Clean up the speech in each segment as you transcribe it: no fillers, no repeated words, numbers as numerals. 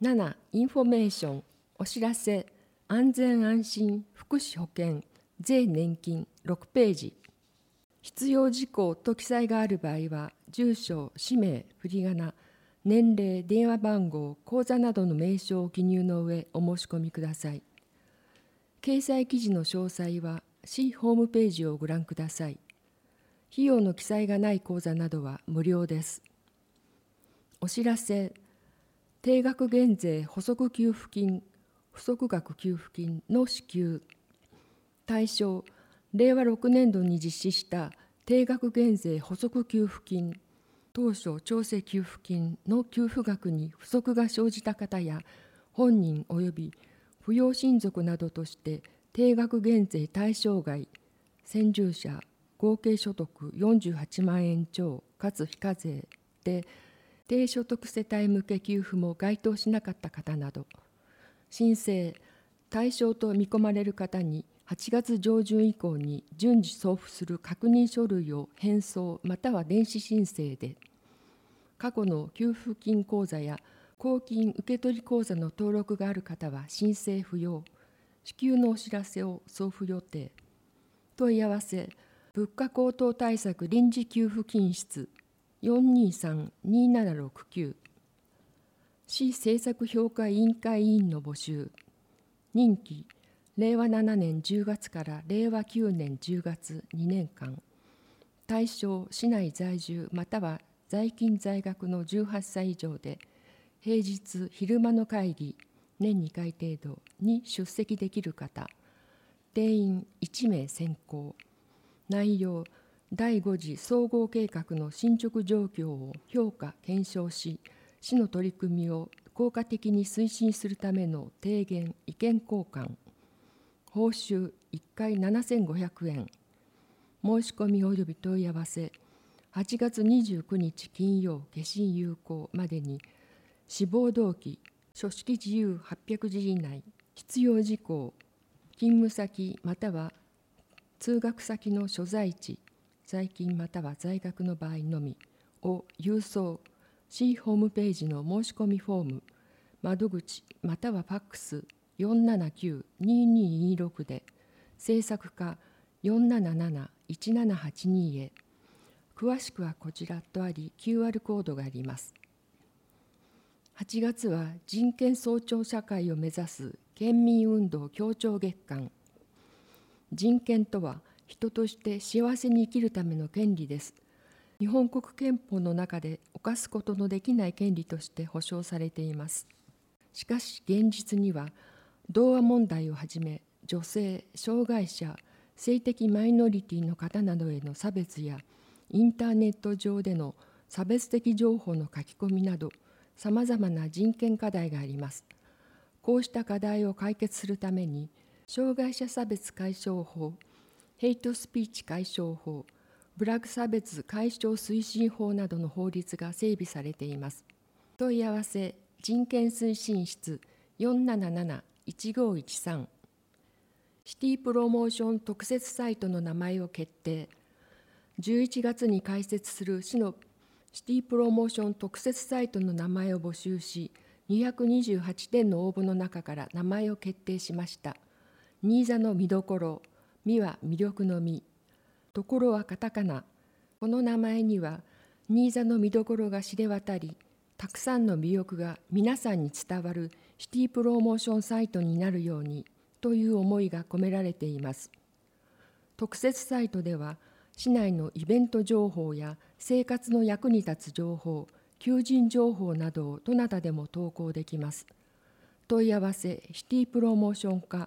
7、インフォメーション、お知らせ、安全安心、福祉保険、税年金、6ページ。必要事項と記載がある場合は、住所、氏名、振り仮名、年齢、電話番号、口座などの名称を記入の上、お申し込みください。掲載記事の詳細は、市ホームページをご覧ください。費用の記載がない口座などは無料です。お知らせ、定額減税補足給付金、不足額給付金の支給。対象、令和6年度に実施した定額減税補足給付金、当初調整給付金の給付額に不足が生じた方や、本人及び扶養親族などとして定額減税対象外、先住者、合計所得48万円超かつ非課税で、低所得世帯向け給付も該当しなかった方など、申請、対象と見込まれる方に8月上旬以降に順次送付する確認書類を返送または電子申請で、過去の給付金口座や公金受取口座の登録がある方は申請不要、支給のお知らせを送付予定。問い合わせ、物価高騰対策臨時給付金室 423-2769、市政策評価委員会委員の募集。任期、令和7年10月から令和9年10月2年間。対象、市内在住または在勤在学の18歳以上で、平日昼間の会議、年2回程度に出席できる方。定員1名選考。内容、第5次総合計画の進捗状況を評価・検証し、市の取り組みを効果的に推進するための提言・意見交換。報酬1回7500円。申し込み及び問い合わせ、8月29日金曜消印有効までに、志望動機、書式自由800字以内、必要事項、勤務先または通学先の所在地、在勤または在学の場合のみを郵送、市ホームページの申し込みフォーム、窓口またはファックス 479-2226 で、制作課 477-1782 へ。詳しくはこちらとあり、QR コードがあります。8月は人権尊重社会を目指す県民運動協調月間。人権とは人として幸せに生きるための権利です。日本国憲法の中で侵すことのできない権利として保障されています。しかし現実には、同和問題をはじめ、女性、障害者、性的マイノリティの方などへの差別や、インターネット上での差別的情報の書き込みなど、さまざまな人権課題があります。こうした課題を解決するために、障害者差別解消法、ヘイトスピーチ解消法、部落差別解消推進法などの法律が整備されています。問い合わせ、人権推進室 477-1513。シティプロモーション特設サイトの名前を決定。11月に開設する市のシティプロモーション特設サイトの名前を募集し、228点の応募の中から名前を決定しました。新座の見どころ、見は魅力の見、ところはカタカナ。この名前には、新座の見どころが知れ渡り、たくさんの魅力が皆さんに伝わるシティプロモーションサイトになるようにという思いが込められています。特設サイトでは、市内のイベント情報や生活の役に立つ情報、求人情報などをどなたでも投稿できます。問い合わせ、シティプロモーション課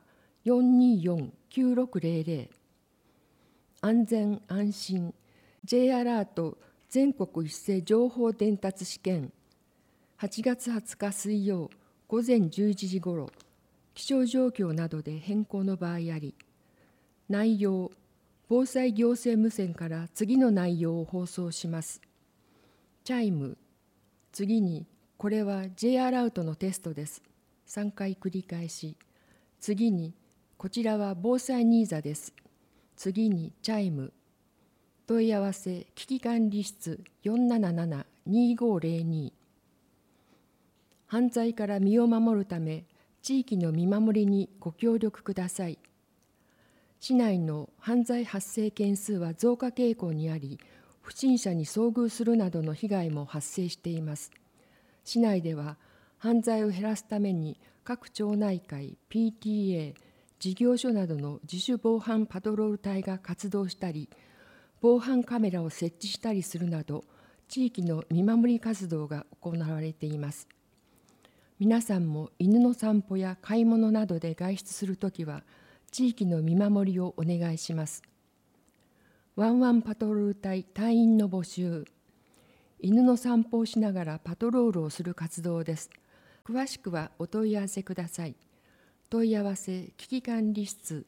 424-9600。安全安心 J アラート全国一斉情報伝達試験。8月20日水曜午前11時ごろ、気象状況などで変更の場合あり、内容、防災行政無線から次の内容を放送します。チャイム、次に、これは J アラートのテストです。3回繰り返し。次に、こちらは防災ニーザです。次に、チャイム。問い合わせ、危機管理室 477-2502。 犯罪から身を守るため、地域の見守りにご協力ください。市内の犯罪発生件数は増加傾向にあり、不審者に遭遇するなどの被害も発生しています。市内では犯罪を減らすために各町内会、PTA、事業所などの自主防犯パトロール隊が活動したり、防犯カメラを設置したりするなど、地域の見守り活動が行われています。皆さんも犬の散歩や買い物などで外出するときは、地域の見守りをお願いします。ワンワンパトロール隊隊員の募集。犬の散歩をしながらパトロールをする活動です。詳しくはお問い合わせください。問い合わせ危機管理室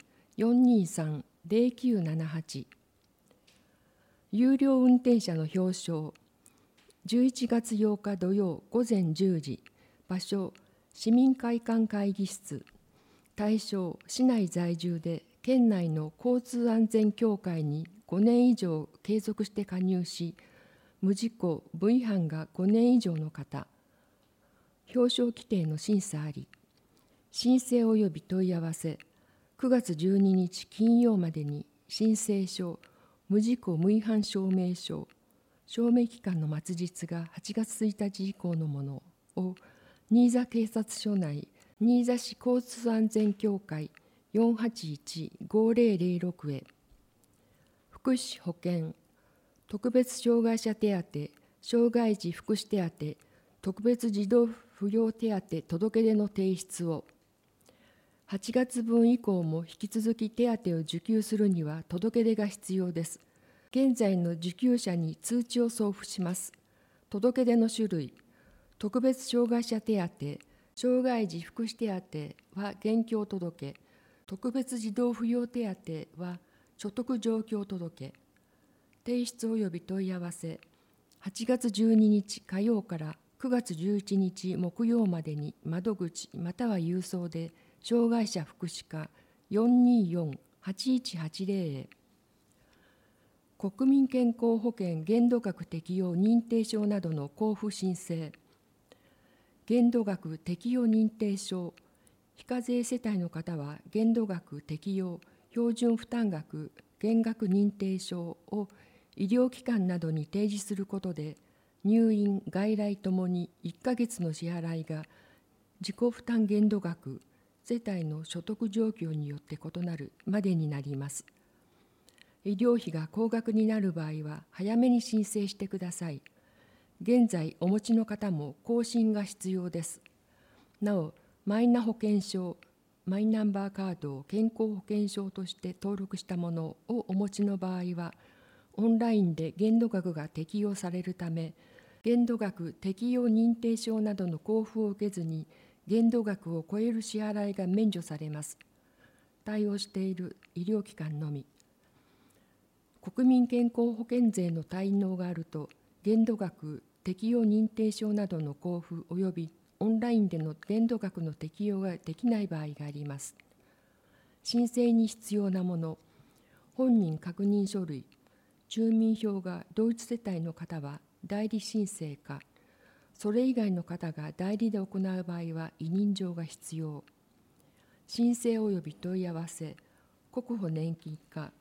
423-0978。有料運転者の表彰。11月8日土曜午前10時。場所、市民会館会議室。対象、市内在住で県内の交通安全協会に5年以上継続して加入し、無事故・無違反が5年以上の方。表彰規定の審査あり。申請及び問い合わせ、9月12日金曜までに申請書、無事故・無違反証明書、証明期間の末日が8月1日以降のものを、新座警察署内、新座市交通安全協会 481-5006 へ。福祉保険、特別障害者手当、障害児福祉手当、特別児童扶養手当届出の提出を。8月分以降も引き続き手当を受給するには届け出が必要です。現在の受給者に通知を送付します。届け出の種類、特別障害者手当、障害児福祉手当は現況届、特別児童扶養手当は所得状況届、提出及び問い合わせ、8月12日火曜から9月11日木曜までに窓口または郵送で、障害者福祉課 424-8180 へ。国民健康保険限度額適用認定証などの交付申請。限度額適用認定証、非課税世帯の方は限度額適用標準負担額減額認定証を医療機関などに提示することで、入院・外来ともに1ヶ月の支払いが自己負担限度額、世帯の所得状況によって異なるまでになります。医療費が高額になる場合は早めに申請してください。現在お持ちの方も更新が必要です。なお、マイナ保険証、マイナンバーカードを健康保険証として登録したものをお持ちの場合は、オンラインで限度額が適用されるため、限度額適用認定証などの交付を受けずに、限度額を超える支払いが免除されます。対応している医療機関のみ。国民健康保険税の滞納があると、限度額適用認定証などの交付及びオンラインでの限度額の適用ができない場合があります。申請に必要なもの、本人確認書類、住民票が同一世帯の方は代理申請か、それ以外の方が代理で行う場合は委任状が必要。申請及び問い合わせ、国保年金課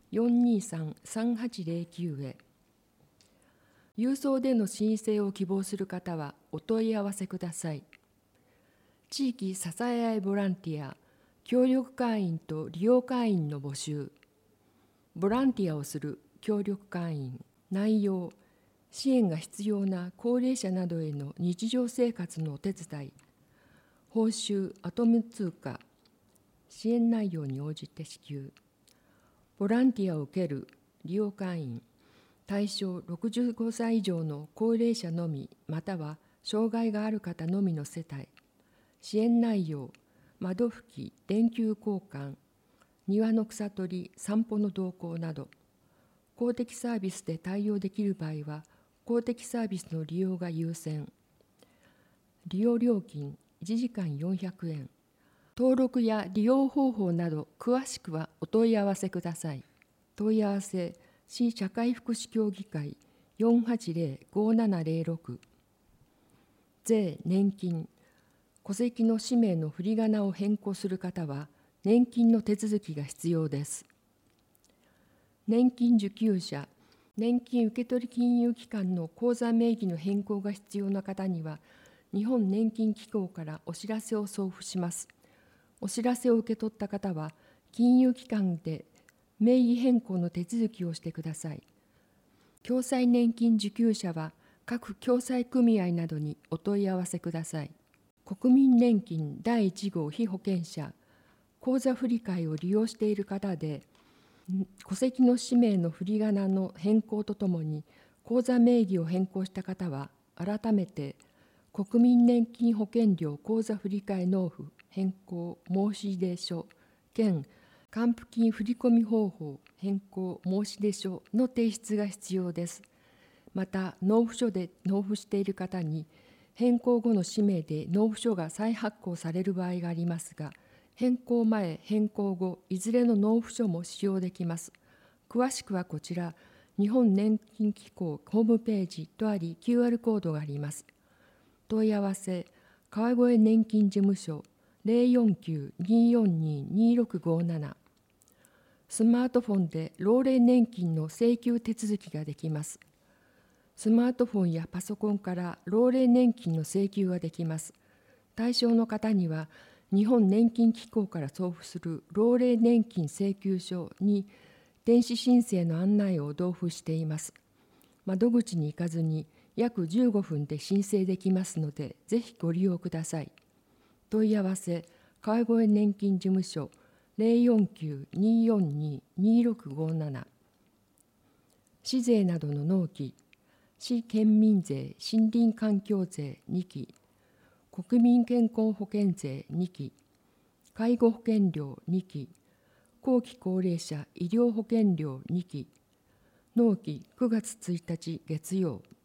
423-3809 へ。郵送での申請を希望する方はお問い合わせください。地域支え合いボランティア、協力会員と利用会員の募集。ボランティアをする協力会員。内容、支援が必要な高齢者などへの日常生活のお手伝い。報酬、アトム通貨。支援内容に応じて支給。ボランティアを受ける利用会員。対象65歳以上の高齢者のみ、または障害がある方のみの世帯。支援内容、窓拭き、電球交換、庭の草取り、散歩の同行など。公的サービスで対応できる場合は、公的サービスの利用が優先。利用料金1時間400円。登録や利用方法など詳しくはお問い合わせください。問い合わせ、市社会福祉協議会 480-5706。税、年金、 戸籍の氏名の振り仮名を変更する方は、年金の手続きが必要です。年金受給者、年金受取金融機関の口座名義の変更が必要な方には、日本年金機構からお知らせを送付します。お知らせを受け取った方は、金融機関で名義変更の手続きをしてください。共済年金受給者は、各共済組合などにお問い合わせください。国民年金第1号被保険者、口座振替を利用している方で、戸籍の氏名の振り仮名の変更とともに、口座名義を変更した方は、改めて国民年金保険料口座振替納付変更申出書兼還付金振込方法変更申出書の提出が必要です。また、納付書で納付している方に、変更後の氏名で納付書が再発行される場合がありますが、変更前、変更後、いずれの納付書も使用できます。詳しくはこちら、日本年金機構ホームページとあり、QR コードがあります。問い合わせ、川越年金事務所 049-242-2657。スマートフォンで老齢年金の請求手続きができます。スマートフォンやパソコンから老齢年金の請求ができます。対象の方には、日本年金機構から送付する老齢年金請求書に電子申請の案内を同封しています。窓口に行かずに約15分で申請できますので、ぜひご利用ください。問い合わせ、川越年金事務所 049-242-2657。市税などの納期、市県民税森林環境税2期、国民健康保険税2期、介護保険料2期、後期高齢者医療保険料2期、納期9月1日月曜。